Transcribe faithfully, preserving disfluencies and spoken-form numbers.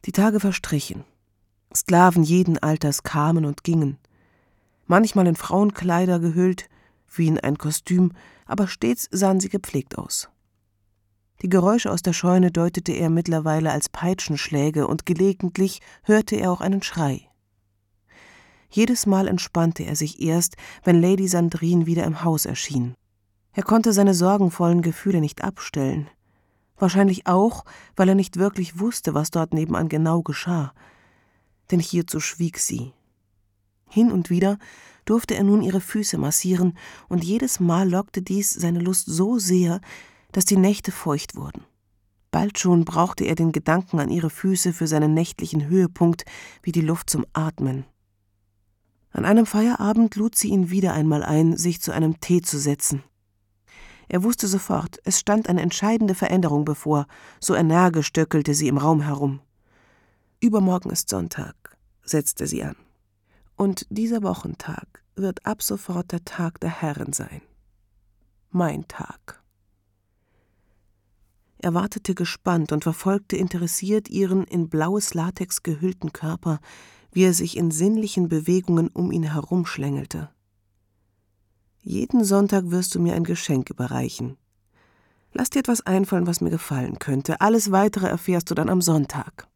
Die Tage verstrichen. Sklaven jeden Alters kamen und gingen, manchmal in Frauenkleider gehüllt, wie in ein Kostüm, aber stets sahen sie gepflegt aus. Die Geräusche aus der Scheune deutete er mittlerweile als Peitschenschläge, und gelegentlich hörte er auch einen Schrei. Jedes Mal entspannte er sich erst, wenn Lady Sandrine wieder im Haus erschien. Er konnte seine sorgenvollen Gefühle nicht abstellen. Wahrscheinlich auch, weil er nicht wirklich wusste, was dort nebenan genau geschah. Denn hierzu schwieg sie. Hin und wieder durfte er nun ihre Füße massieren, und jedes Mal lockte dies seine Lust so sehr, dass die Nächte feucht wurden. Bald schon brauchte er den Gedanken an ihre Füße für seinen nächtlichen Höhepunkt wie die Luft zum Atmen. An einem Feierabend lud sie ihn wieder einmal ein, sich zu einem Tee zu setzen. Er wusste sofort, es stand eine entscheidende Veränderung bevor, so energisch stöckelte sie im Raum herum. »Übermorgen ist Sonntag«, setzte sie an. »Und dieser Wochentag wird ab sofort der Tag der Herren sein. Mein Tag.« Er wartete gespannt und verfolgte interessiert ihren in blaues Latex gehüllten Körper, wie er sich in sinnlichen Bewegungen um ihn herumschlängelte. »Jeden Sonntag wirst du mir ein Geschenk überreichen. Lass dir etwas einfallen, was mir gefallen könnte. Alles Weitere erfährst du dann am Sonntag.«